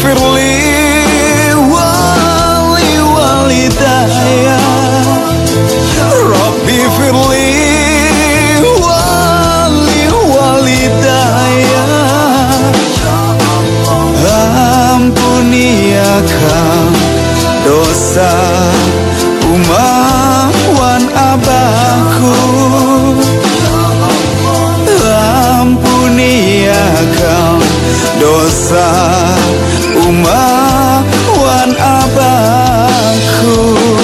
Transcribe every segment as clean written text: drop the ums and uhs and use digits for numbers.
Firly wali walidaya, Rabbi firli wali walidaya, ampuni akan dosa umma wan abaku, ampuni akan dosa umma wan abaku.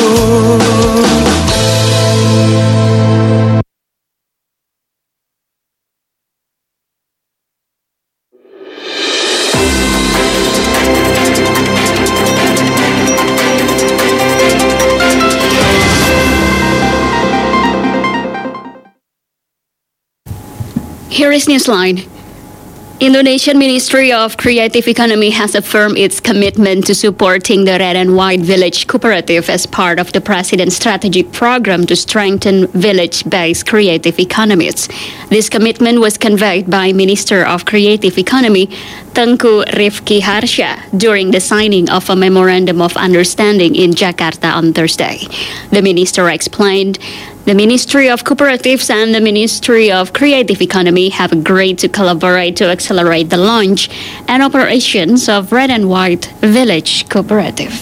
Here is Newsline. Indonesian Ministry of Creative Economy has affirmed its commitment to supporting the Red and White Village Cooperative as part of the President's strategic program to strengthen village-based creative economies. This commitment was conveyed by Minister of Creative Economy, Tengku Rifki Harsha, during the signing of a Memorandum of Understanding in Jakarta on Thursday. The minister explained, the Ministry of Cooperatives and the Ministry of Creative Economy have agreed to collaborate to accelerate the launch and operations of Red and White Village Cooperative.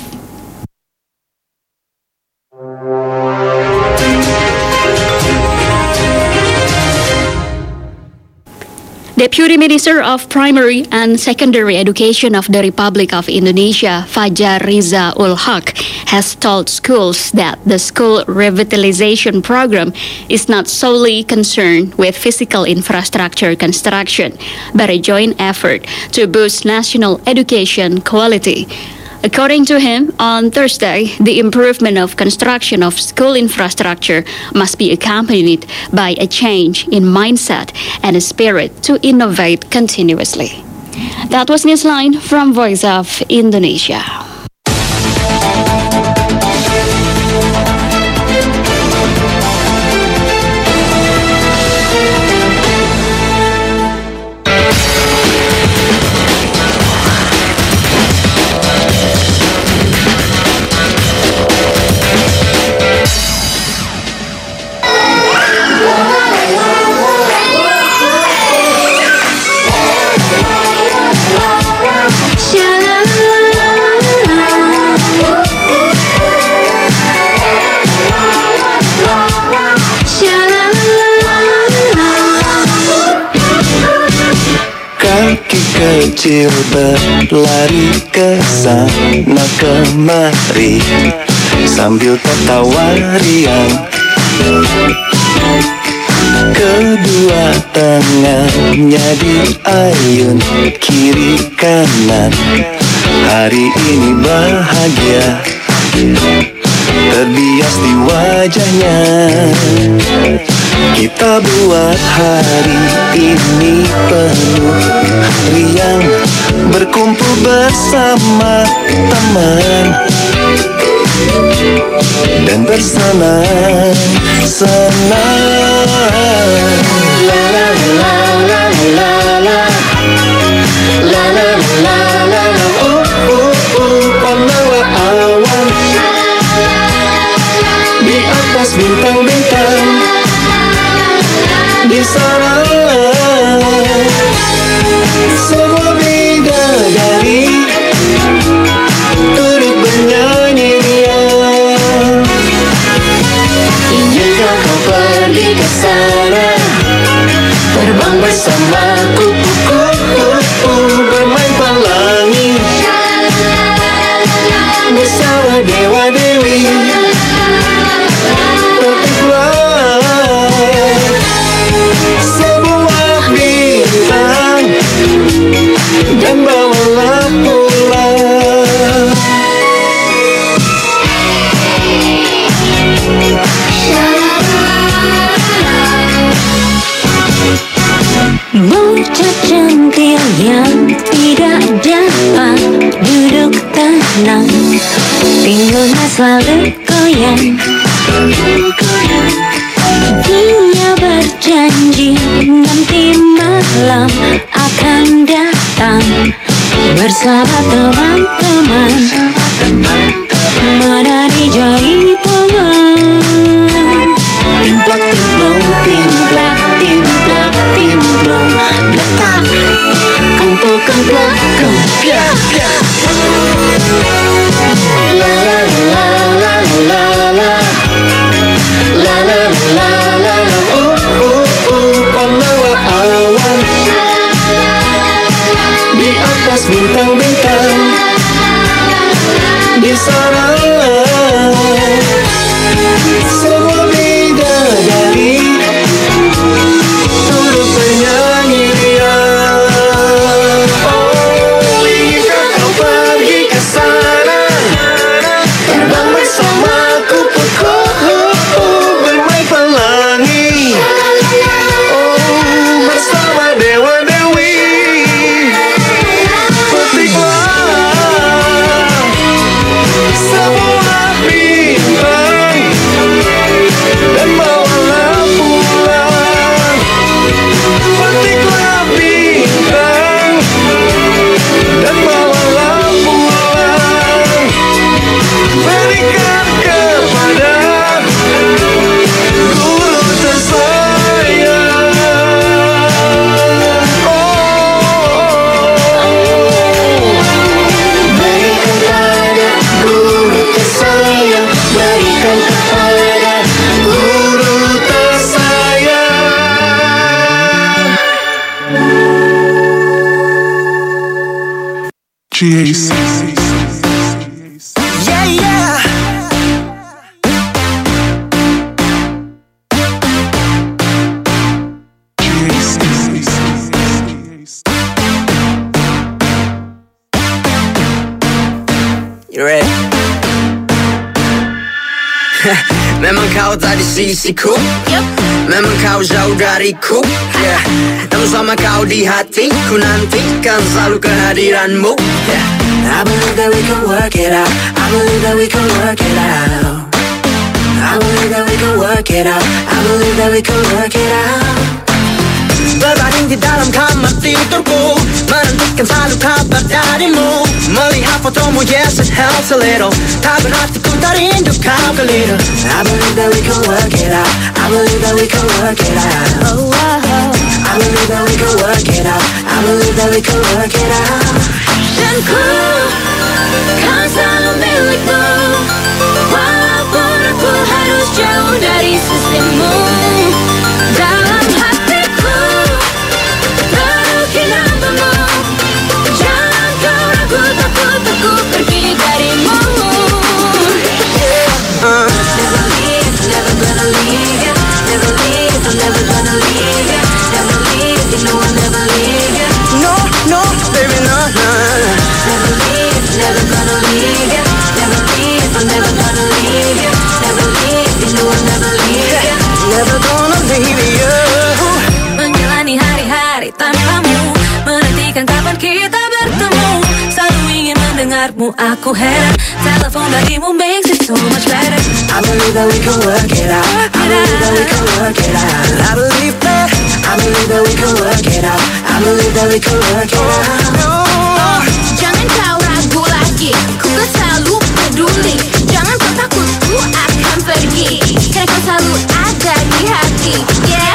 Deputy Minister of Primary and Secondary Education of the Republic of Indonesia, Fajar Riza ul Haq, has told schools that the school revitalization program is not solely concerned with physical infrastructure construction, but a joint effort to boost national education quality. According to him, on Thursday, the improvement of construction of school infrastructure must be accompanied by a change in mindset and a spirit to innovate continuously. That was Newsline from Voice of Indonesia. Kecil berlari ke sana kemari sambil tertawa riang. Kedua tangannya diayun kiri kanan. Hari ini bahagia terbias di wajahnya. Kita buat hari ini penuh riang, berkumpul bersama teman dan bersenang-senang. La la la la la la la la la la la. Pembawa awan di atas bintang-bintang. Di sana semua bidadari turut bernyanyi riang. Izinkan kau pergi ke sana, terbang bersamaku, bermain pelangi bersama dewa-dewi. Dan bawalah pulang. Bocah centil yang tidak dapat duduk tenang, pinggulnya selalu goyang. Dia berjanji nanti malam akan datang bersama teman-teman menari jaipongan. Timplak timplong, timplak timplak timplong, letak kempel kemplak kempiak. La la la la la la la la la la la panawa awan di atas bintang-bintang di sana semua bidadari turut bernyanyian. Oh, inginkah kau pergi ke sana, terbang bersamaku bermain pelangi. Oh, bersama dewa-dewi petiklah semua bintang dan bawalah pulang. Petiklah bintang dan bawalah pulang. Berikan kepada guru tersayang. Berikan kepada guru tersayang. Berikan kepada guru tersayang. GAC. Yeah, yeah. You ready? Memang kau tak di sisiku, memang kau jauh dariku, yeah. Namun sama kau di hatiku, nantikan selalu kehadiranmu, yeah. I believe that we can work it out. I believe that we can work it out. I believe that we can work it out. I believe that we can work it out. Berbaring di dalam kamar tidurku, menantikan selalu kabar darimu. Melihat fotomu, yes it helps a little. Tak berarti ku tak rindu kau keliru. I believe that we can work it out. I believe that we can work it out. Oh, oh, oh. I believe that we can work it out. I believe that we can work it out. Dan ku kan selalu milikmu, walaupun aku harus jauh dari sisimu. Dalam hatiku terukir namamu. Jangan kau ragu, takut aku pergi darimu. Never leave, never gonna leave you. Never leave, I'm never gonna leave you. Never leave, you know I'll never leave you. No, no, baby, no, no. Never leave, never gonna leave you. Never leave, I'm never gonna leave you. Never leave, you know I'll never leave you. Never gonna leave you. Menjalani hari-hari tanpamu, menantikan kapan kita bertemu. Selalu ingin mendengarmu, aku heran. Telepon darimu makes it so much better. I believe that we can work it out. I believe that we can work it out. I believe that. I believe that we can work it out. I believe that we can work it out. Jangan kau ragu lagi, ku kan selalu peduli. Jangan kau takut, ku akan pergi. Karena kau selalu ada di hati, yeah.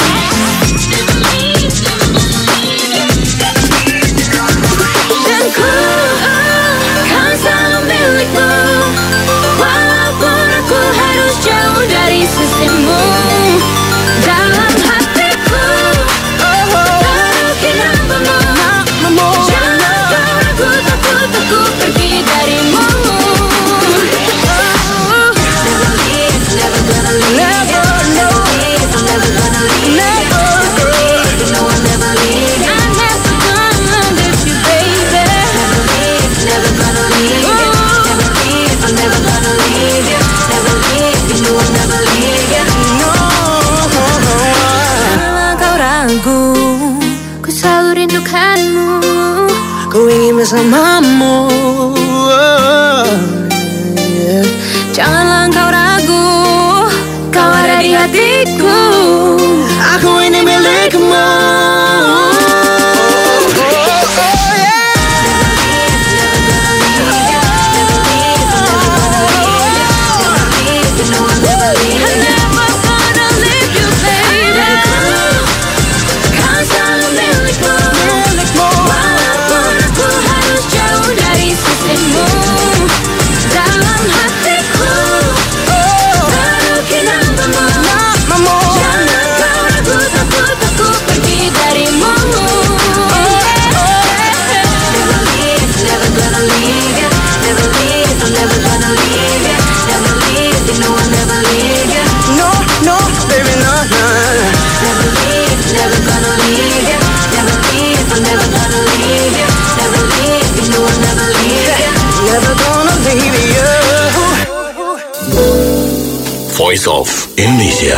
Dan ku kan selalu milikmu, walaupun aku harus jauh dari sisimu. Dalam hatiku terukir namamu. Jangan kau ragu, takut aku pergi darimu. Never leave, never gonna leave. Never, no. I'm never gonna leave. Never, you know I'll never leave. I'm never gonna leave you, baby. Never leave, never gonna leave. Never leave, I'm never gonna leave you. Never leave, you know I'll never leave you. No. Janganlah kau ragu, ku selalu rindukanmu. Ku ingin bersamamu. Janganlah kau ragu, kau ada di hatiku. Aku ini milikmu. never gonna leave you. Voice of Indonesia.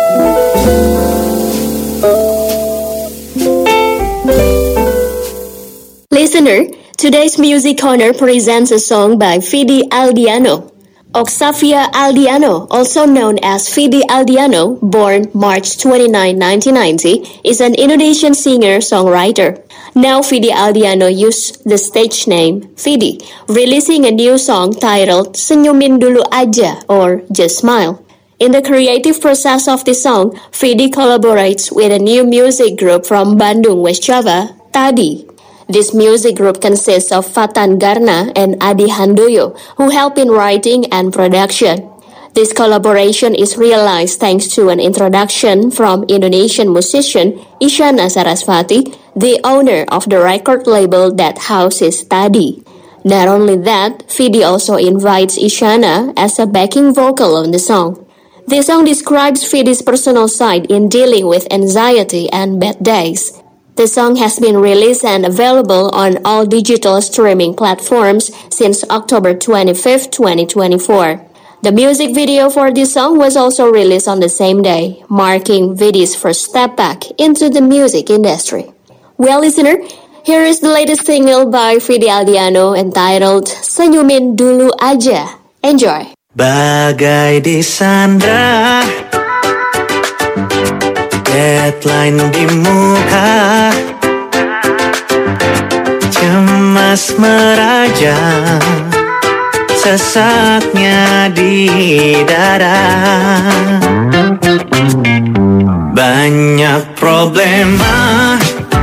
Listener, today's Music Corner presents a song by Vidi Aldiano. Oxavia Aldiano, also known as Vidi Aldiano, born March 29, 1990, is an Indonesian singer-songwriter. Now Vidi Aldiano used the stage name Vidi, releasing a new song titled Senyumin Dulu Aja or Just Smile. In the creative process of this song, Vidi collaborates with a new music group from Bandung, West Java, Tadi. This music group consists of Fatan Garna and Adi Handoyo, who help in writing and production. This collaboration is realized thanks to an introduction from Indonesian musician Isyana Sarasvati, the owner of the record label that houses Tadi. Not only that, Vidi also invites Isyana as a backing vocal on the song. The song describes Vidi's personal side in dealing with anxiety and bad days. The song has been released and available on all digital streaming platforms since October 25, 2024. The music video for this song was also released on the same day, marking Vidi's first step back into the music industry. Well, listener, here is the latest single by Vidi Aldiano entitled Senyumin Dulu Aja. Enjoy! Bagai disandra, deadline di muka, cemas meraja, sesaknya di dada. Banyak problema,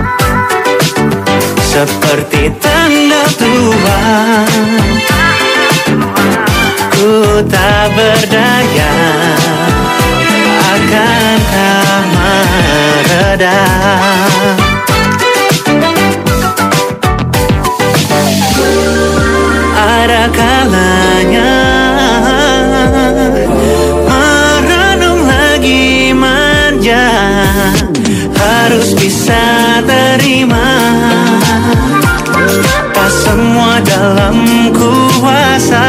seperti tanda tua. Ku tak berdaya, akankah mereda? Ada kalanya merenung lagi manja, harus bisa terima, tak semua dalam kuasa.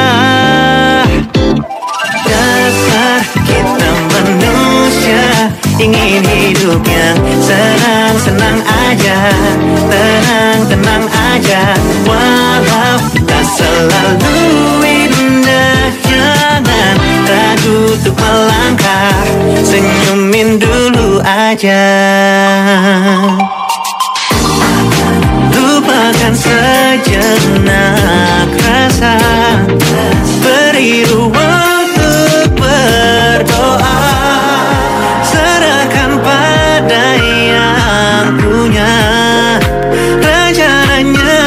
Dasar kita manusia ingin hidup yang senang-senang aja, tenang-tenang aja, walau tak selalu indah. Jangan ragu untuk melangkah, senyumin dulu aja. Lupakan sejenak rasa, beri ruang untuk berdoa, serahkan pada yang punya rencananya.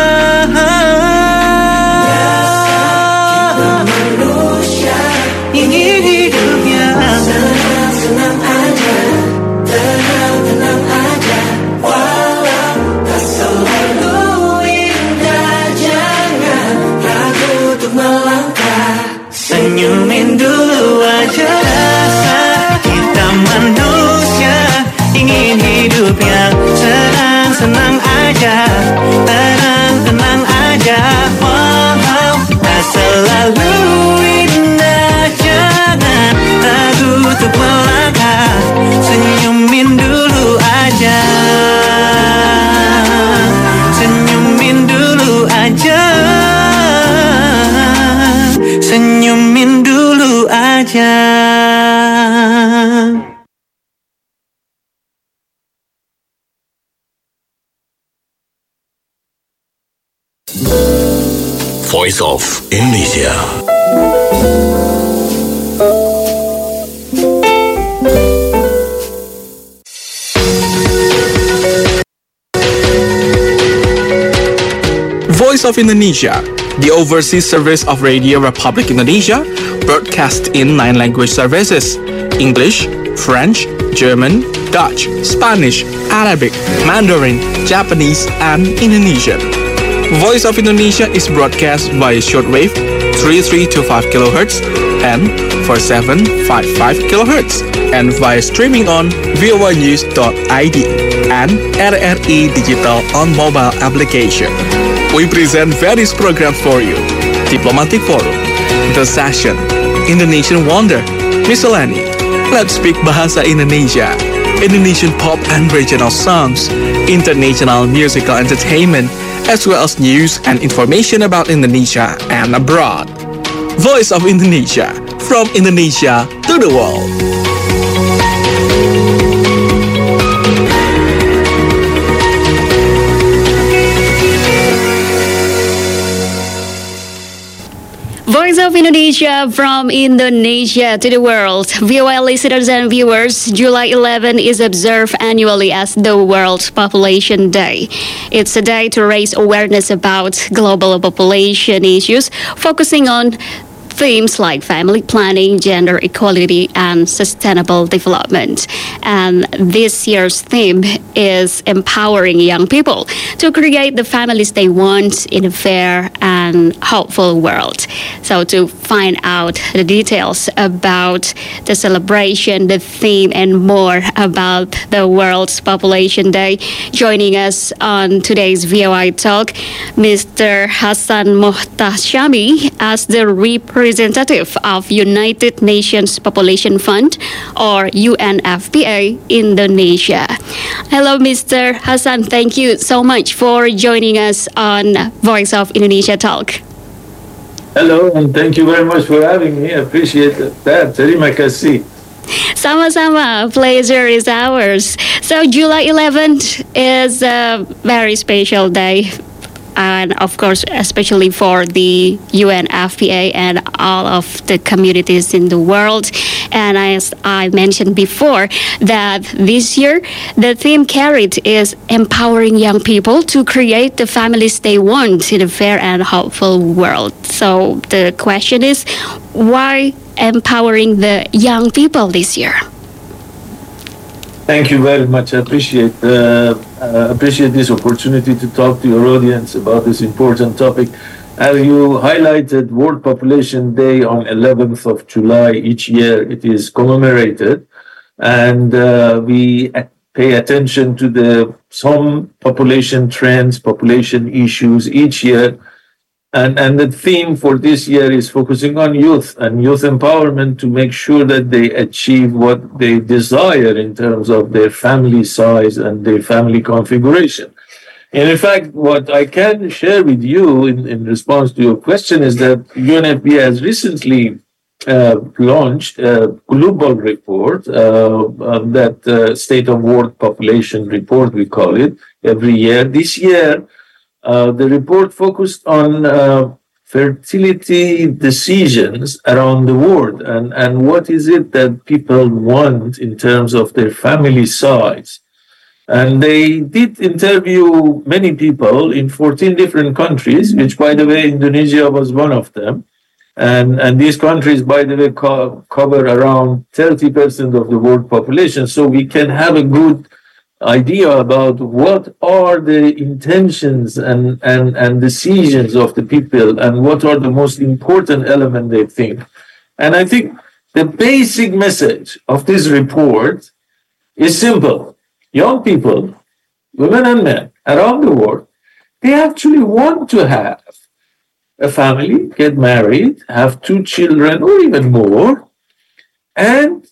Kita manusia ingin hidupnya senang-senang aja, tenang-tenang aja, walau tak selalu indah. Jangan ragu untuk melangkah, senyumin dulu aja. Dasar kita manusia ingin hidup yang senang-senang aja, tenang-tenang aja, walau tak selalu indah. Jangan ragu untuk melangkah, senyumin dulu aja, senyumin dulu aja, senyumin dulu aja. Voice of Indonesia. Voice of Indonesia, the overseas service of Radio Republic Indonesia, broadcast in 9 language services: English, French, German, Dutch, Spanish, Arabic, Mandarin, Japanese, and Indonesian. Voice of Indonesia is broadcast by shortwave 3325 kHz and 4755 kHz and via streaming on voanews.id and RRI Digital on mobile application. We present various programs for you. Diplomatic Forum, The Session, Indonesian Wonder, Miscellany, Let's Speak Bahasa Indonesia, Indonesian pop and regional songs, international musical entertainment, as well as news and information about Indonesia and abroad. Voice of Indonesia, from Indonesia to the world. Voice of Indonesia, from Indonesia to the world. VOA listeners and viewers, July 11 is observed annually as the World Population Day. It's a day to raise awareness about global population issues, focusing on themes like family planning, gender equality, and sustainable development. And this year's theme is empowering young people to create the families they want in a fair and hopeful world. So to find out the details about the celebration, the theme, and more about the World's Population Day, joining us on today's VOI Talk, Mr. Hassan Mohtashami as the representative of United Nations Population Fund, or UNFPA, Indonesia. Hello, Mr. Hassan. Thank you so much for joining us on Voice of Indonesia Talk. Hello, and thank you very much for having me. I appreciate that. Terima kasih. Sama-sama, pleasure is ours. So July 11th is a very special day, and of course, especially for the UNFPA and all of the communities in the world. And as I mentioned before, that this year the theme carried is empowering young people to create the families they want in a fair and hopeful world. So the question is, why empowering the young people this year? Thank you very much. I appreciate this opportunity to talk to your audience about this important topic. As you highlighted, World Population Day on 11th of July each year, it is commemorated, and we pay attention to some population trends, population issues each year. And the theme for this year is focusing on youth and youth empowerment to make sure that they achieve what they desire in terms of their family size and their family configuration. And in fact, what I can share with you in response to your question is that UNFPA has recently launched a global report, that State of World Population Report, we call it, every year. This year, the report focused on fertility decisions around the world and what is it that people want in terms of their family size. And they did interview many people in 14 different countries, which, by the way, Indonesia was one of them. And these countries, by the way, cover around 30% of the world population. So we can have a good idea about what are the intentions and decisions of the people and what are the most important elements they think. And I think the basic message of this report is simple. Young people, women and men around the world, they actually want to have a family, get married, have 2 children or even more, and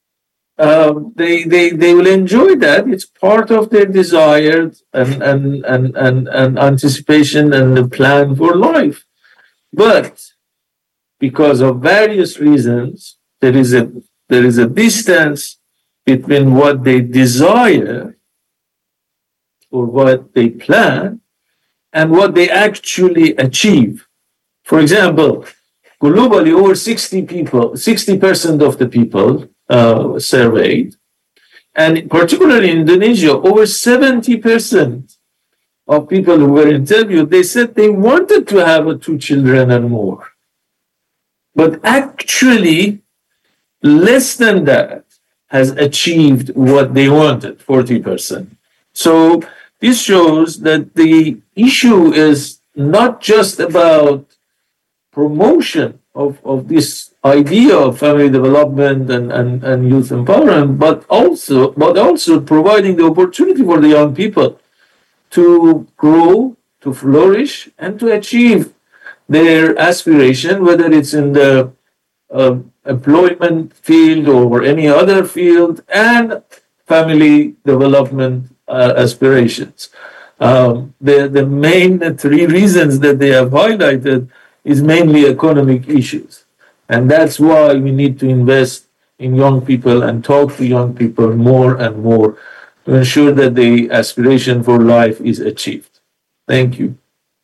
they will enjoy that. It's part of their desire and anticipation and the plan for life. But because of various reasons, there is a distance between what they desire or what they plan and what they actually achieve. For example, globally, over 60% of the people surveyed, and particularly in Indonesia, over 70% of people who were interviewed, they said they wanted to have 2 children and more. But actually, less than that has achieved what they wanted, 40%. So this shows that the issue is not just about promotion of this idea of family development and youth empowerment, but also providing the opportunity for the young people to grow, to flourish, and to achieve their aspiration, whether it's in the employment field or any other field, and family development aspirations. The main three reasons that they have highlighted is mainly economic issues. And that's why we need to invest in young people and talk to young people more and more to ensure that the aspiration for life is achieved. Thank you.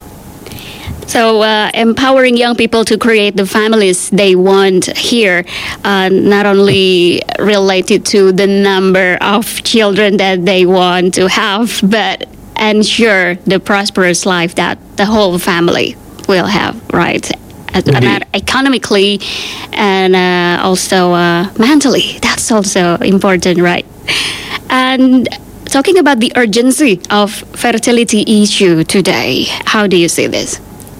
So, empowering young people to create the families they want here, not only related to the number of children that they want to have, but ensure the prosperous life that the whole family will have, right? Economically and also mentally. That's also important, right? And talking about the urgency of fertility issue today, how do you see this?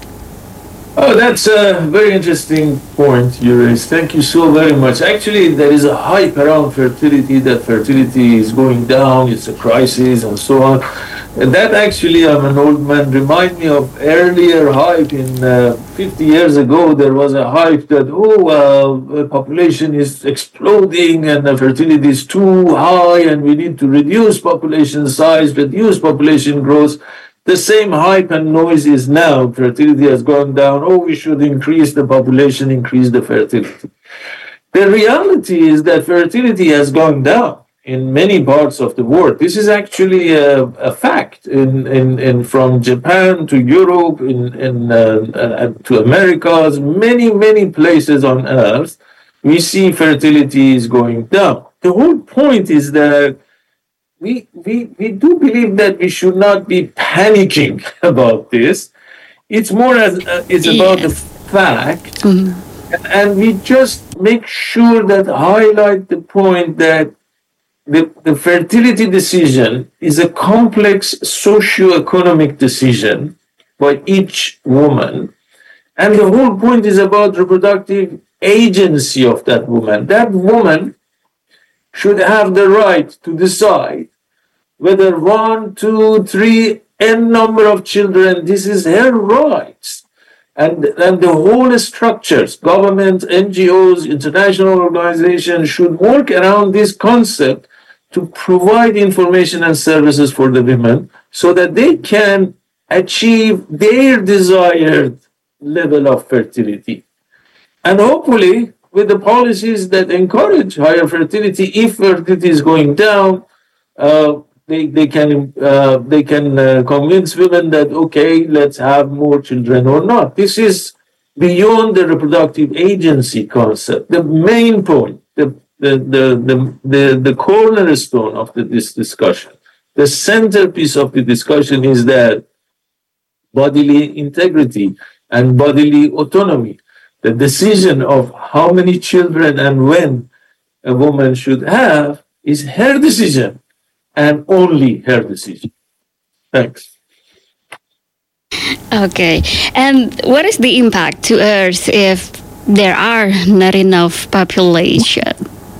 Oh, that's a very interesting point you raised. Thank you so very much. Actually, there is a hype around fertility, that fertility is going down, it's a crisis, and so on. And that actually, I'm an old man, remind me of earlier hype in 50 years ago. There was a hype that, the population is exploding and the fertility is too high and we need to reduce population size, reduce population growth. The same hype and noise is now. Fertility has gone down. We should increase the population, increase the fertility. The reality is that fertility has gone down in many parts of the world. This is actually a fact. From Japan to Europe, to Americas, many places on earth, we see fertility is going down. The whole point is that we do believe that we should not be panicking about this. It's more it's about the fact, and we just make sure that highlight the point that the fertility decision is a complex socio-economic decision by each woman, and the whole point is about reproductive agency of that woman. That woman should have the right to decide whether 1, 2, 3, n number of children, this is her rights. And the whole structures, government, NGOs, international organizations should work around this concept to provide information and services for the women so that they can achieve their desired level of fertility. And hopefully, with the policies that encourage higher fertility, if fertility is going down, they can convince women that, okay, let's have more children or not. This is beyond the reproductive agency concept. The main point, the cornerstone of this discussion, the centerpiece of the discussion is that bodily integrity and bodily autonomy, the decision of how many children and when a woman should have, is her decision and only her decision. Thanks. Okay. And what is the impact to Earth if there are not enough population?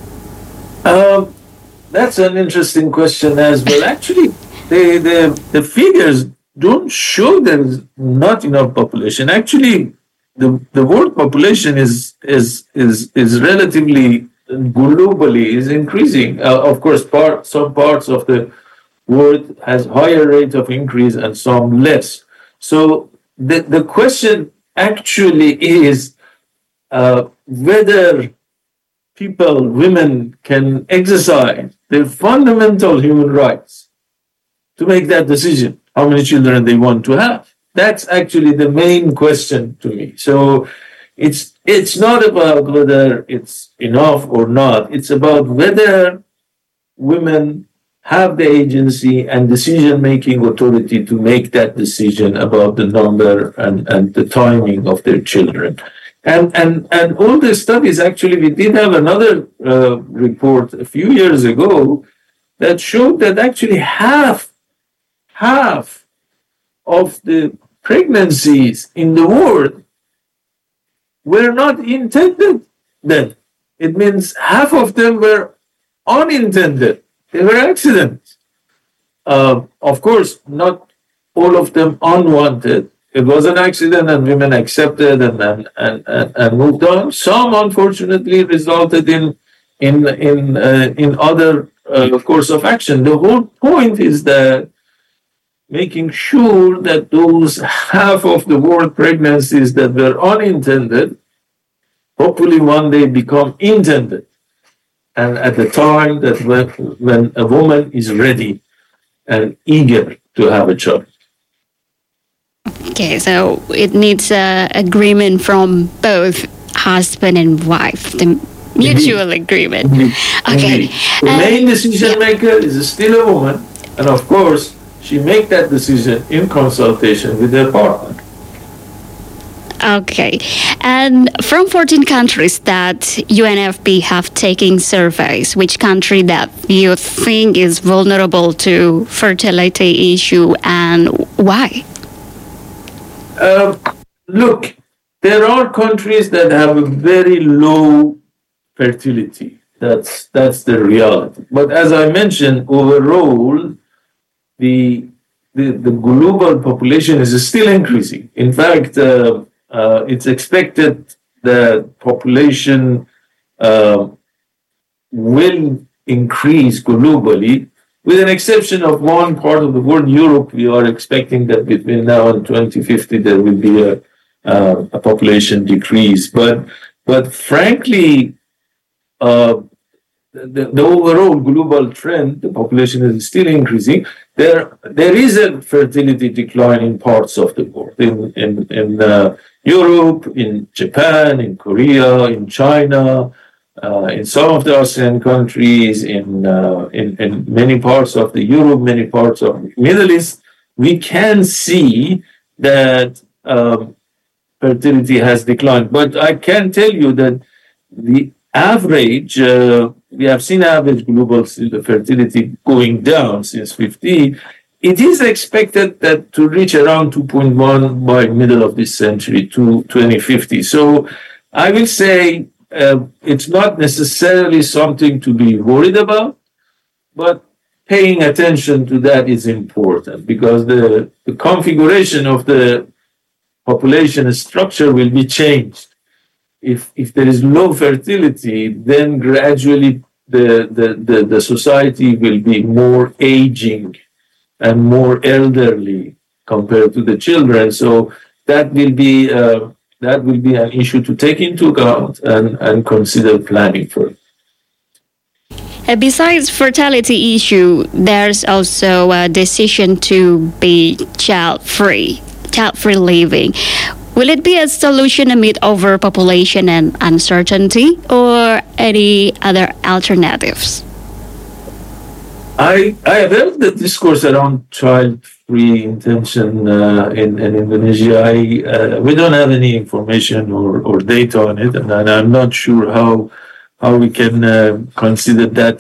That's an interesting question as well. Actually, the figures don't show there is not enough population. Actually, the world population is relatively globally is increasing. Of course, some parts of the world has higher rate of increase and some less. So the question actually is whether women can exercise their fundamental human rights to make that decision, how many children they want to have. That's actually the main question to me. So it's not about whether it's enough or not. It's about whether women have the agency and decision-making authority to make that decision about the number and the timing of their children. And all the studies, actually, we did have another report a few years ago that showed that actually half of the pregnancies in the world were not intended then. It means half of them were unintended. They were accidents. Of course, not all of them unwanted. it was an accident and women accepted and moved on. Some, unfortunately, resulted in other course of action. The whole point is that making sure that those half of the world pregnancies that were unintended, hopefully one day become intended. And at the time that when a woman is ready and eager to have a child. Okay, so it needs agreement from both husband and wife, the mutual agreement. Okay. The main decision maker is still a woman, and of course, she make that decision in consultation with her partner. Okay. And from 14 countries that UNFP have taken surveys, which country that you think is vulnerable to fertility issue and why? Look, there are countries that have a very low fertility. That's the reality. But as I mentioned, overall, the global population is still increasing. In fact, it's expected that population will increase globally, with an exception of one part of the world, Europe. We are expecting that between now and 2050 there will be a population decrease. But frankly, the overall global trend, the population is still increasing. There is a fertility decline in parts of the world, in Europe, in Japan, in Korea, in China, in some of the ASEAN countries, in many parts of the Europe, many parts of the Middle East. We can see that fertility has declined. But I can tell you that the average, we have seen average global fertility going down since 50. It is expected that to reach around 2.1 by middle of this century, to 2050. So I will say it's not necessarily something to be worried about, but paying attention to that is important, because the configuration of the population structure will be changed. If there is low fertility, then gradually the society will be more aging and more elderly compared to the children. So that will be an issue to take into account and consider planning for. Besides fertility issue, there's also a decision to be child-free living. Will it be a solution amid overpopulation and uncertainty, or any other alternatives? I have heard the discourse around child-free intention in Indonesia. We don't have any information or data on it, and I'm not sure how we can consider that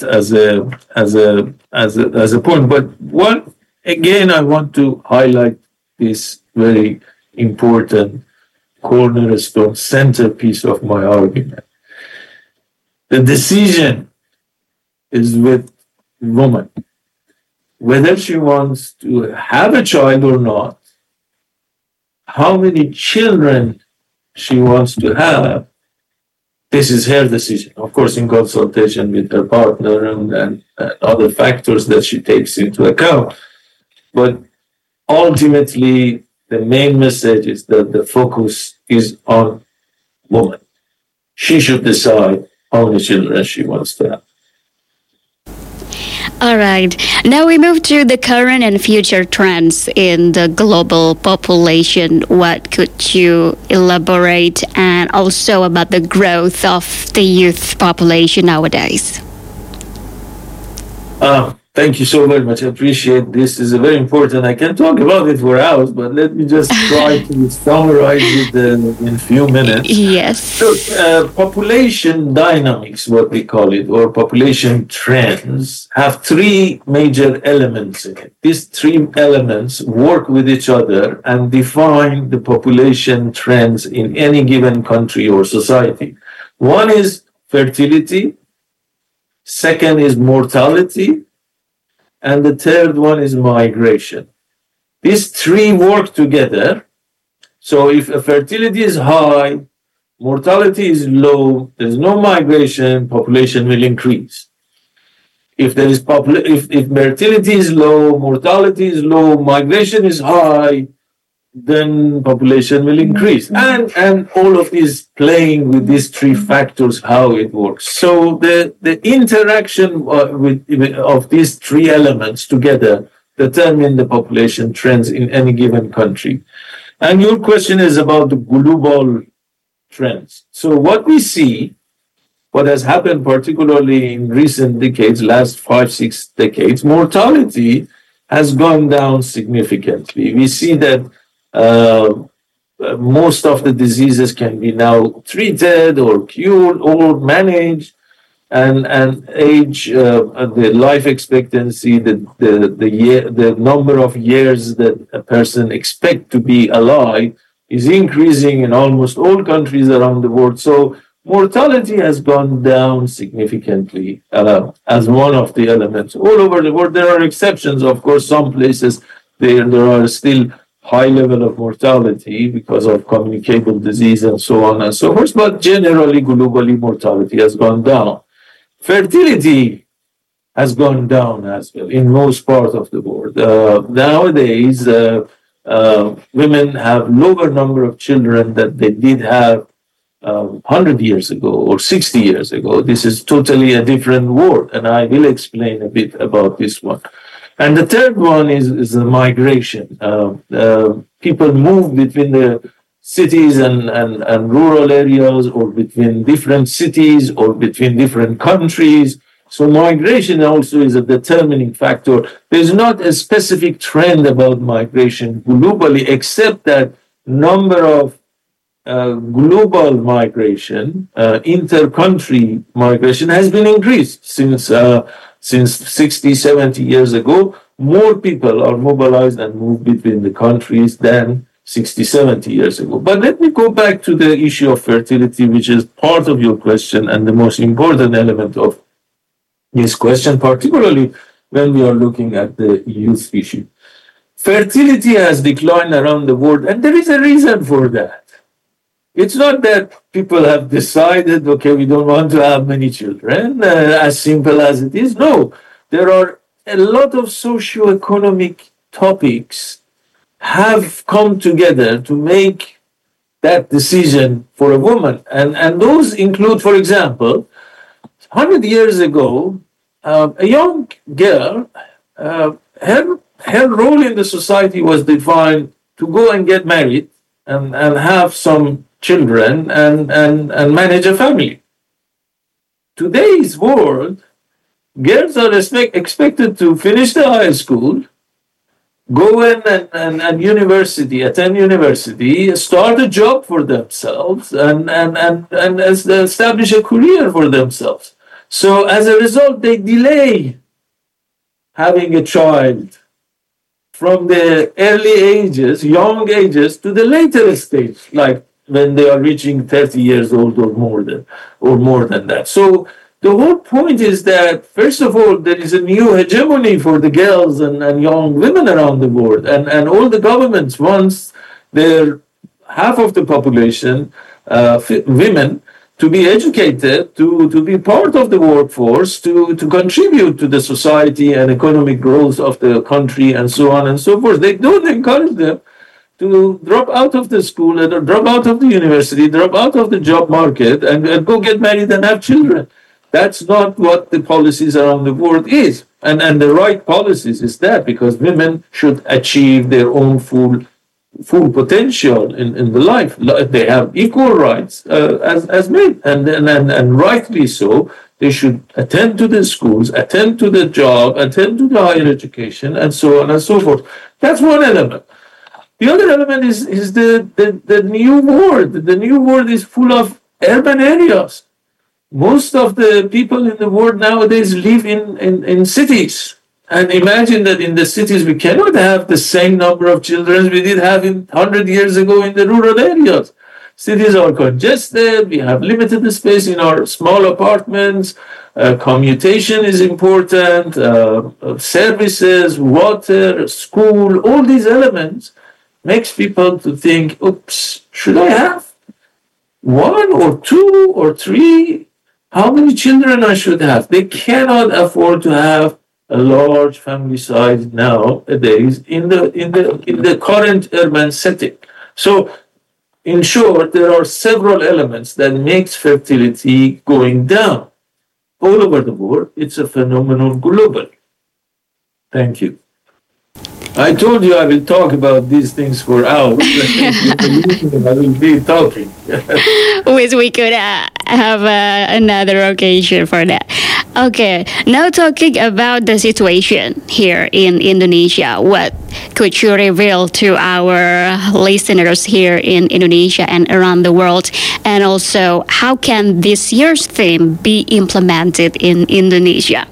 as a point. But I want to highlight this very important cornerstone centerpiece of my argument. The decision is with woman, whether she wants to have a child or not, how many children she wants to have. This is her decision, of course, in consultation with her partner and other factors that she takes into account. But ultimately, the main message is that the focus is on woman. She should decide how many children she wants to have. All right. Now we move to the current and future trends in the global population. What could you elaborate, and also about the growth of the youth population nowadays? Thank you so very much. I appreciate this. Is very important. I can talk about it for hours, but let me just try to summarize it in a few minutes. Yes. So, population dynamics, what we call it, or population trends, have three major elements in it. These three elements work with each other and define the population trends in any given country or society. One is fertility. Second is mortality. And the third one is migration. These three work together So if fertility is high, mortality is low, there's no migration, population will increase. If there is if fertility is low, mortality is low, migration is high, then population will increase. And all of this playing with these three factors, how it works. So the interaction of these three elements together determine the population trends in any given country. And your question is about the global trends. So what we see, what has happened particularly in recent decades, last 5-6 decades, mortality has gone down significantly. We see that most of the diseases can be now treated or cured or managed, and age, the life expectancy, the number of years that a person expect to be alive is increasing in almost all countries around the world. So mortality has gone down significantly as one of the elements. All over the world, there are exceptions. Of course, some places there are still high level of mortality because of communicable disease and so on and so forth. But generally, globally, mortality has gone down. Fertility has gone down as well in most parts of the world. Nowadays, women have lower number of children than they did have 100 years ago or 60 years ago. This is totally a different world, and I will explain a bit about this one. And the third one is the migration. People move between the cities and rural areas, or between different cities, or between different countries. So migration also is a determining factor. There's not a specific trend about migration globally, except that number of global migration, inter-country migration has been increased since 60, 70 years ago. More people are mobilized and move between the countries than 60, 70 years ago. But let me go back to the issue of fertility, which is part of your question and the most important element of this question, particularly when we are looking at the youth issue. Fertility has declined around the world, and there is a reason for that. It's not that people have decided, okay, we don't want to have many children, as simple as it is. No, there are a lot of socio-economic topics have come together to make that decision for a woman. And those include, for example, 100 years ago, a young girl, her role in the society was defined to go and get married and have some children and manage a family. Today's world, girls are expected to finish the high school, go in and university, attend university, start a job for themselves, and establish a career for themselves. So as a result, they delay having a child from the early ages, young ages, to the later stage, like when they are reaching 30 years old or more than that. So the whole point is that, first of all, there is a new hegemony for the girls and young women around the world. And all the governments want their half of the population, women, to be educated, to be part of the workforce, to contribute to the society and economic growth of the country, and so on and so forth. They don't encourage them to drop out of the school, and drop out of the university, drop out of the job market, and go get married and have children. That's not what the policies around the world is. And the right policies is that, because women should achieve their own full potential in the life. They have equal rights as men, and rightly so. They should attend to the schools, attend to the job, attend to the higher education, and so on and so forth. That's one element. The other element is the new world. The new world is full of urban areas. Most of the people in the world nowadays live in cities. And imagine that in the cities, we cannot have the same number of children we did have 100 years ago in the rural areas. Cities are congested. We have limited space in our small apartments. Commutation is important. Services, water, school, all these elements makes people to think, oops, should I have one or two or three? How many children I should have? They cannot afford to have a large family size nowadays in the current urban setting. So, in short, there are several elements that makes fertility going down all over the world. It's a phenomenon global. Thank you. I told you I will talk about these things for hours. I will be talking. Wish we could have another occasion for that. Okay, now talking about the situation here in Indonesia, what could you reveal to our listeners here in Indonesia and around the world? And also, how can this year's theme be implemented in Indonesia?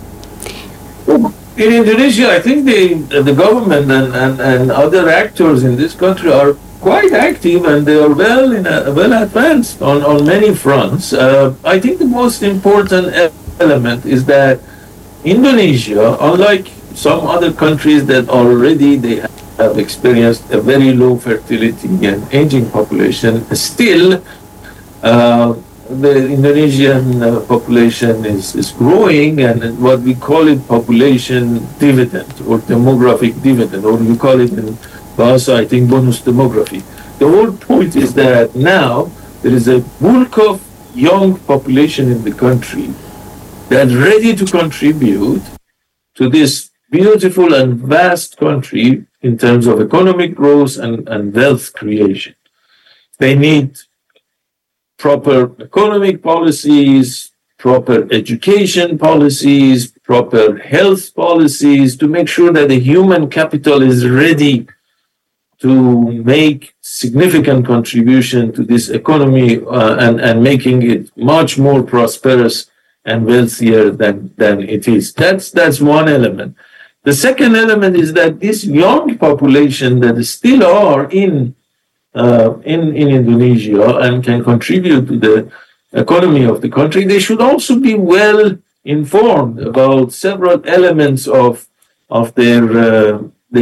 In Indonesia, I think the government and other actors in this country are quite active, and they are well advanced on many fronts. I think the most important element is that Indonesia, unlike some other countries that already they have experienced a very low fertility and aging population, still the Indonesian population is growing, and what we call it population dividend or demographic dividend, or we call it in Bahasa, I think, bonus demography. The whole point is that now there is a bulk of young population in the country that's ready to contribute to this beautiful and vast country in terms of economic growth and wealth creation. They need proper economic policies, proper education policies, proper health policies to make sure that the human capital is ready to make significant contribution to this economy and making it much more prosperous and wealthier than it is. That's one element. The second element is that this young population that still are in Indonesia and can contribute to the economy of the country, they should also be well informed about several elements of their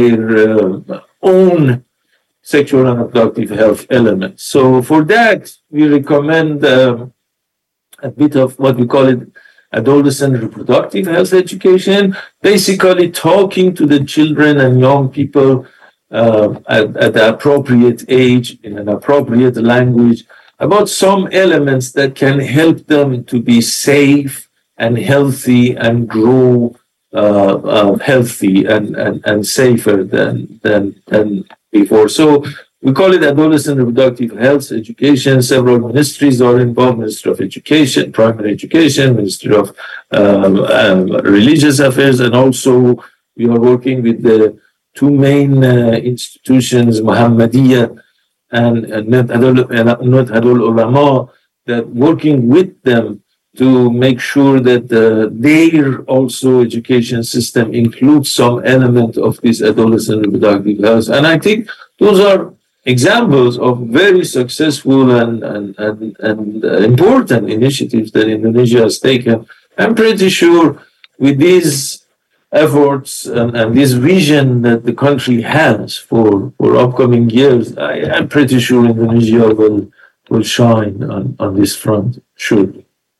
own sexual and reproductive health elements. So for that, we recommend a bit of what we call it adolescent reproductive health education, basically talking to the children and young people at the appropriate age, in an appropriate language, about some elements that can help them to be safe and healthy and grow healthy and safer than before. So we call it adolescent reproductive health education. Several ministries are involved: Ministry of Education, Primary Education, Ministry of Religious Affairs, and also we are working with the two main institutions, Muhammadiyah and Nahdlatul Ulama, that working with them to make sure that their also education system includes some element of this adolescent reproductive health. And I think those are examples of very successful and important initiatives that Indonesia has taken. I'm pretty sure with these efforts and this vision that the country has for upcoming years, I'm pretty sure Indonesia will shine on this front, surely.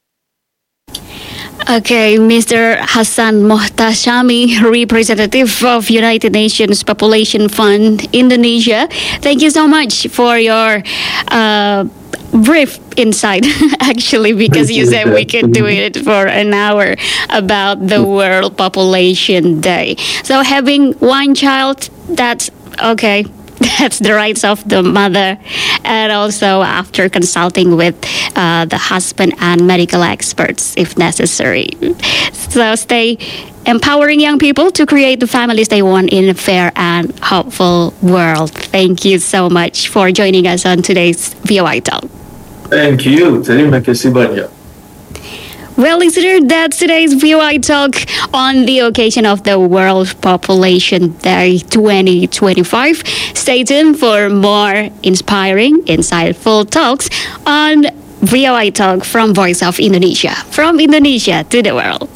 Okay, Mr. Hassan Mohtashami, representative of United Nations Population Fund Indonesia. Thank you so much for your brief insight, actually, because you said we could do it for an hour about the World Population Day. So having one child, that's okay. That's the rights of the mother, and also after consulting with the husband and medical experts if necessary. So stay empowering young people to create the families they want in a fair and hopeful world. Thank you so much for joining us on today's VOI Talk. Thank you. Terima kasih banyak. Well, listener, that's today's VOI Talk on the occasion of the World Population Day 2025. Stay tuned for more inspiring, insightful talks on VOI Talk from Voice of Indonesia, from Indonesia to the world.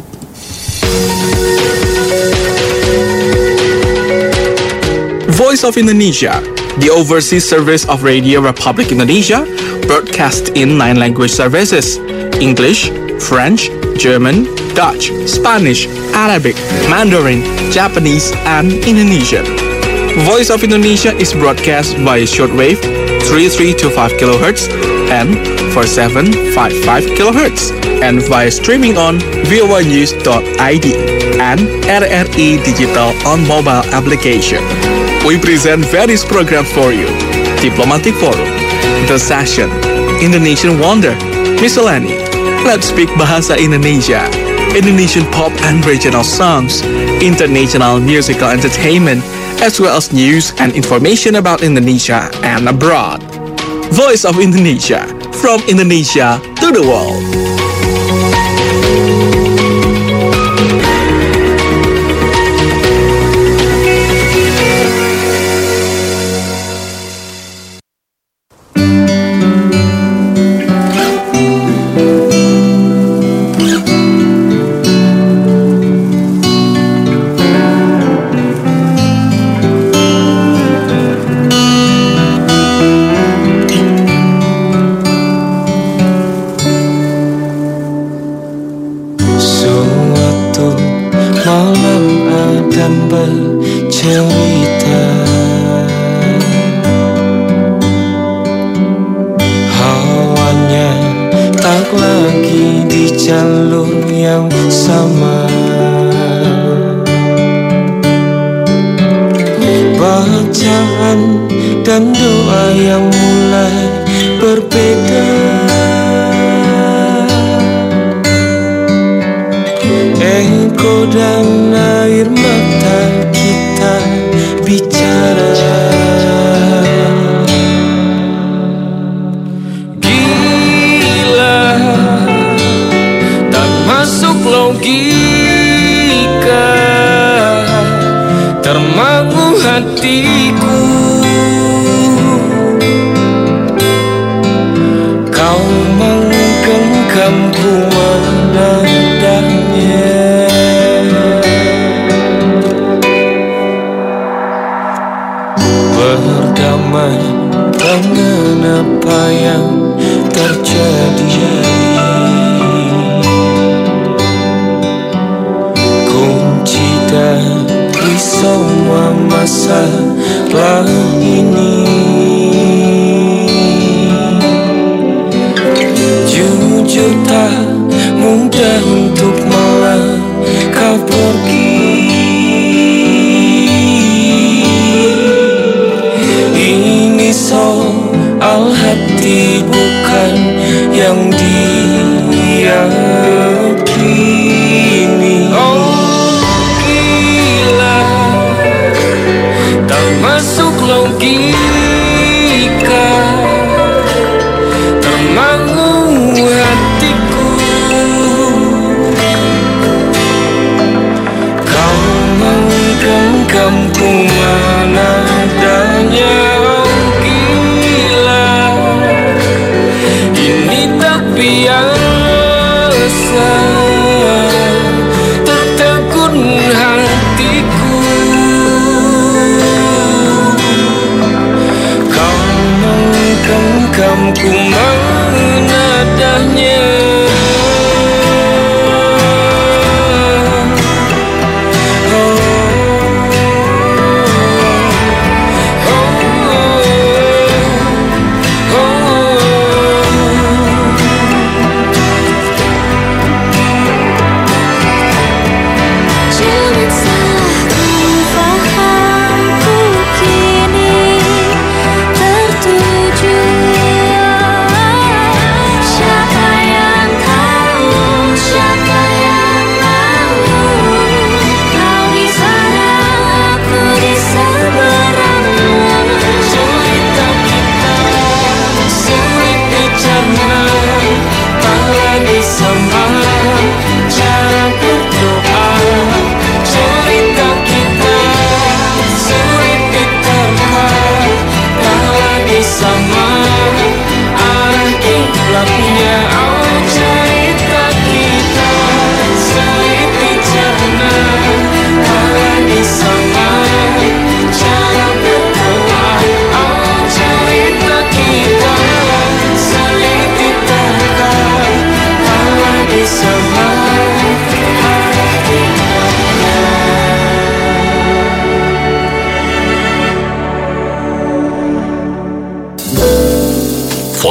Voice of Indonesia, the overseas service of Radio Republic Indonesia, broadcast in 9 language services: English, French, German, Dutch, Spanish, Arabic, Mandarin, Japanese, and Indonesian. Voice of Indonesia is broadcast via shortwave 3325 kHz and 4755 kHz, and via streaming on voanews.id and RRI Digital on mobile application. We present various programs for you: Diplomatic Forum, The Session, Indonesian Wonder, Miscellany, Let's Speak Bahasa Indonesia, Indonesian pop and regional songs, international musical entertainment, as well as news and information about Indonesia and abroad. Voice of Indonesia, from Indonesia to the world.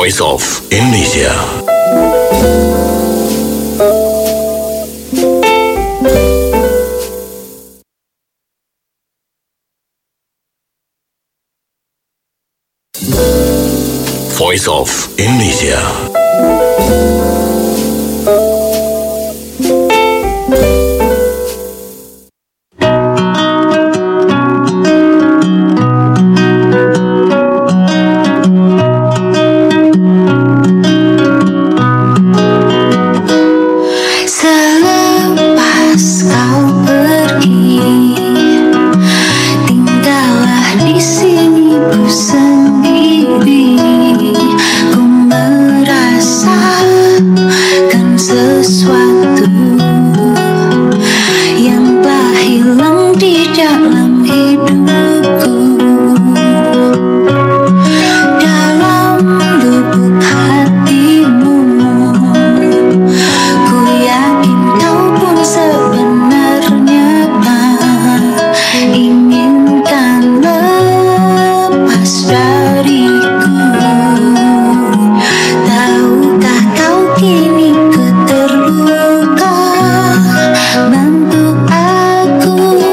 Voice of Indonesia. Voice of Indonesia. Selepas kau pergi, tinggallah di sini ku sendiri. Ku merasakan sesuatu yang telah hilang di dalam hidupku. Dalam lubuk hatimu, ku yakin kau pun sebenarnya inginkan lepas dariku. Tahukah kau kini ku terluka? Bantu aku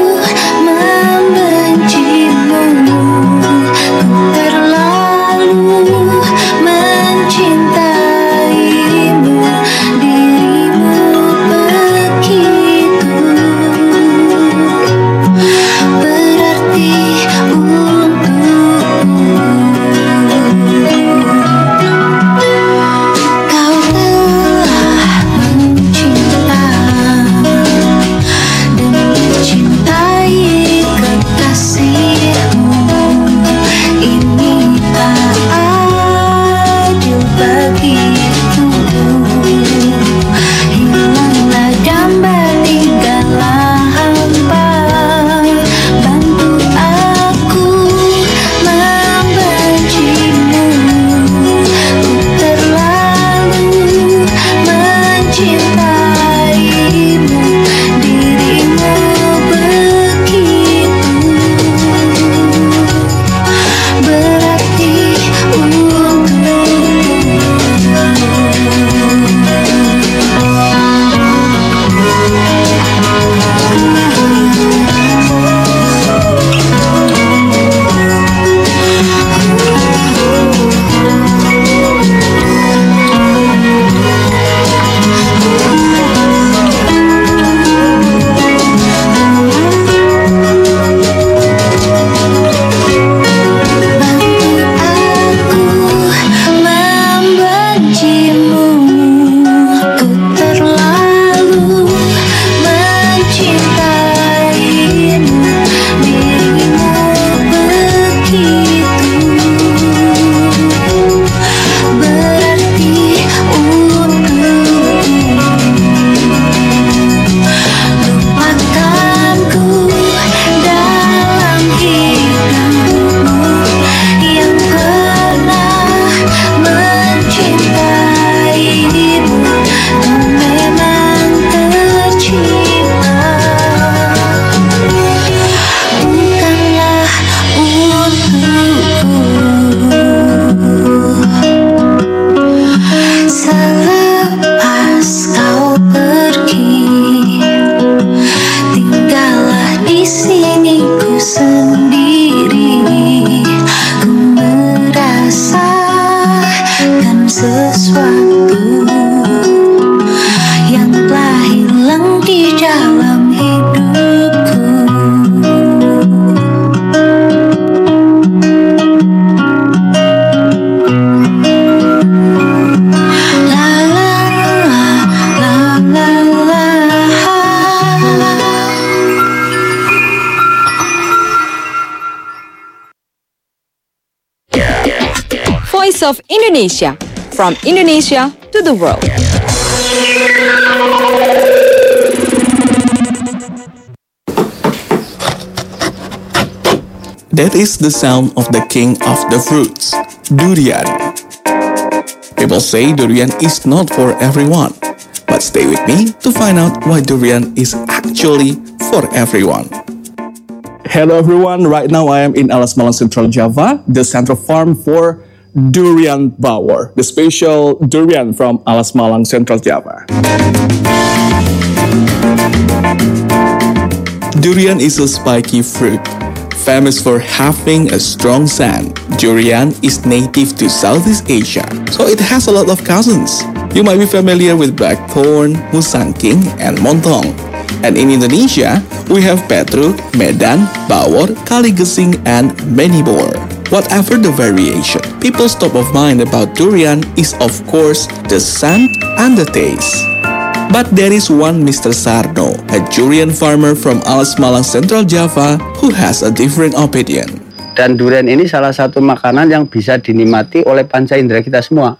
membencimu. Ku terlalu mencintaimu, dirimu begitu berarti untukku. Kau telah mencinta dan mencintai kekasihmu. Ini tak adil bagiku. Hilanglah gambar tinggallah hampa. Bantu aku membencimu. Ku terlalu mencintaimu, dirimu begitu berarti untukku. Aku membencimu. Ku terlalu mencintaimu, dirimu begitu berarti untukku. Lupakanku dalam hidupmu yang pernah mencintaimu. Kau memang tercipta bukanlah untukku. Selepas kau pergi, tinggallah di sini ku sendiri. Ku merasakan sesuatu yang telah hilang di dalam hidupku. La la la la la la. Voice of Indonesia, from Indonesia to the world. That is the sound of the king of the fruits, durian. People say durian is not for everyone, but stay with me to find out why durian is actually for everyone. Hello everyone, right now I am in Alas Malang, Central Java, the central farm for durian bawor, the special durian from Alas Malang, Central Java. Durian is a spiky fruit, famous for having a strong scent. Durian is native to Southeast Asia, so it has a lot of cousins. You might be familiar with blackthorn, musangking, and montong. And in Indonesia, we have petruk, medan, bawor, kaligesing, and many more. Whatever the variation, people's top of mind about durian is of course the scent and the taste. But there is one Mr. Sarno, a durian farmer from Alas Malang, Central Java, who has a different opinion. Dan durian ini salah satu makanan yang bisa dinikmati oleh panca indera kita semua.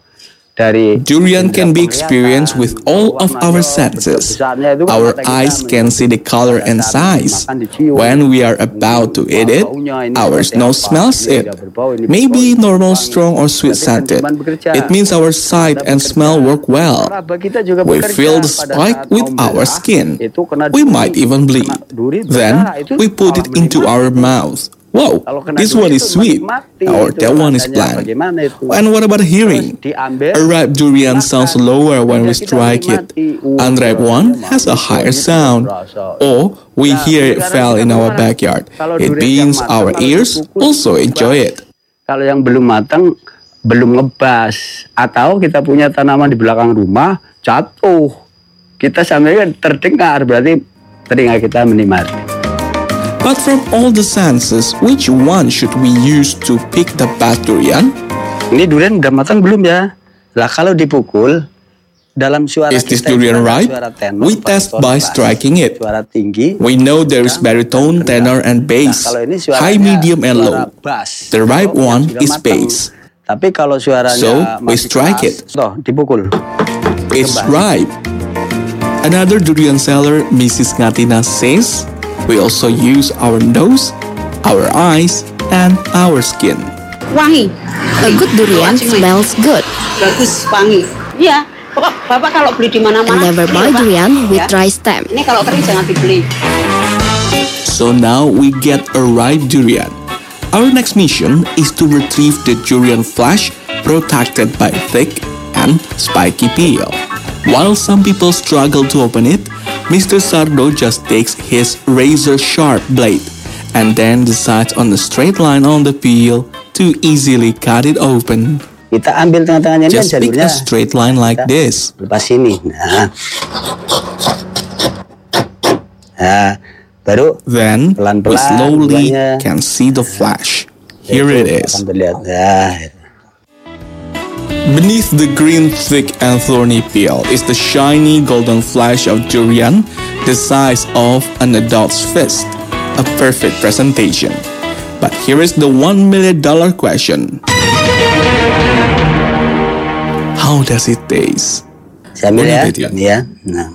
Durian can be experienced with all of our senses. Our eyes can see the color and size. When we are about to eat it, our nose smells it. Maybe normal, strong, or sweet scented. It means our sight and smell work well. We feel the spike with our skin. We might even bleed. Then we put it into our mouth. Wow, this one is sweet, or that one is bland. And what about hearing? A ripe durian sounds lower when we strike it. Unripe one has a higher sound. Or we hear it fell in our backyard. It means our ears also enjoy it. Kalau yang belum matang, belum ngebas, atau kita punya tanaman di belakang rumah, jatuh. Kita sampai terdengar, berarti telinga kita menikmati. But from all the senses, which one should we use to pick the best durian? Ini durian udah matang belum ya? Lah kalau dipukul, dalam suara is this durian ripe? We test by striking it. We know there is baritone, tenor, and bass, high, medium, and low. The ripe one is bass. Tapi kalau suaranya so we strike it. Dipukul. It's ripe. Another durian seller, Mrs. Ngatina, says, we also use our nose, our eyes, and our skin. Wangi. A good durian smells good. Bagus, wangi. Iya. Bapak kalau beli di mana-mana. And never buy durian with dry stem. Ini kalau kering jangan dibeli. So now we get a ripe durian. Our next mission is to retrieve the durian flesh protected by thick and spiky peel. While some people struggle to open it, Mr. Sardo just takes his razor-sharp blade and then decides on the straight line on the peel to easily cut it open. Kita ambil tengah-tengahnya just pick a straight line like this. Lepas ini. Baru then pelan-pelan we slowly can see the flesh. Here it is. Beneath the green, thick, and thorny peel is the shiny golden flesh of durian, the size of an adult's fist. A perfect presentation. But here is the $1 million question. How does it taste? Sambil ya. Nah.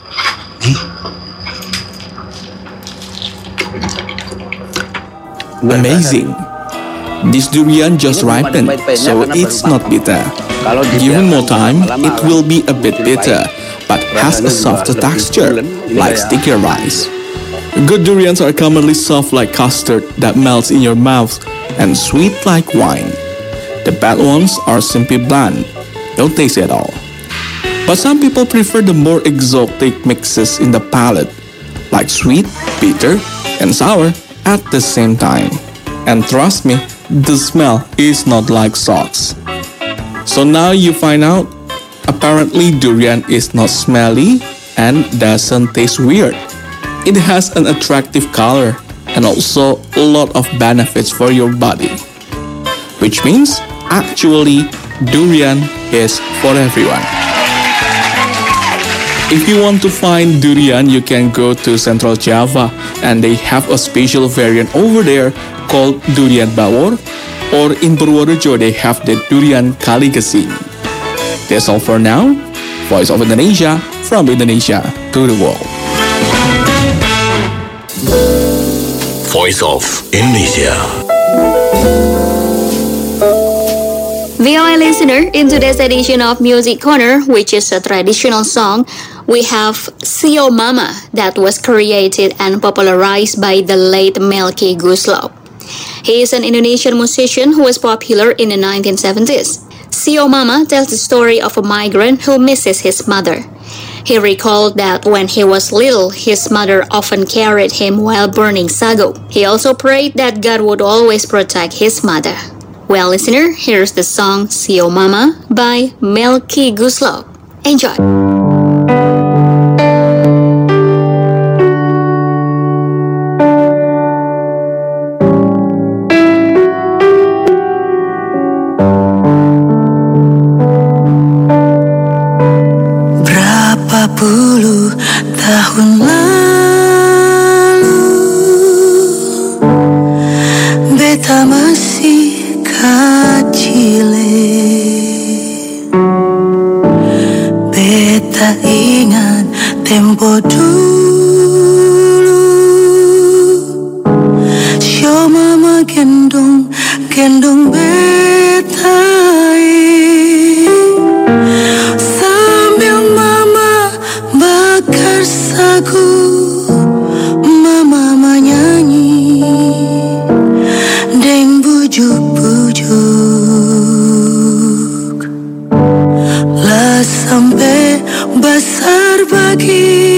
Amazing. This durian just ripened, so it's not bitter. Given more time, it will be a bit bitter, but has a softer texture, like sticky rice. Good durians are commonly soft like custard that melts in your mouth, and sweet like wine. The bad ones are simply bland, don't taste at all. But some people prefer the more exotic mixes in the palate, like sweet, bitter, and sour at the same time. And trust me, the smell is not like socks. So now you find out, apparently durian is not smelly and doesn't taste weird. It has an attractive color and also a lot of benefits for your body. Which means, actually, durian is for everyone. If you want to find durian, you can go to Central Java and they have a special variant over there called durian bawor, or in Purworejo they have the durian kaligesing. That's all for now. Voice of Indonesia, from Indonesia to the world. Voice of Indonesia. VOA listener, in today's edition of Music Corner, which is a traditional song, we have Sio Mama that was created and popularized by the late Melky Guslau. He is an Indonesian musician who was popular in the 1970s. Sio Mama tells the story of a migrant who misses his mother. He recalled that when he was little, his mother often carried him while burning sago. He also prayed that God would always protect his mother. Well, listener, here's the song Sio Mama by Melky Guslo. Enjoy! Berapa puluh tahun lalu beta masih kecil, beta ingat tempo dulu. Sio mama gendong beta, sambil mama bakar sagu, mama menyanyi deng bujuk-bujuk. Lah sampai besar bagi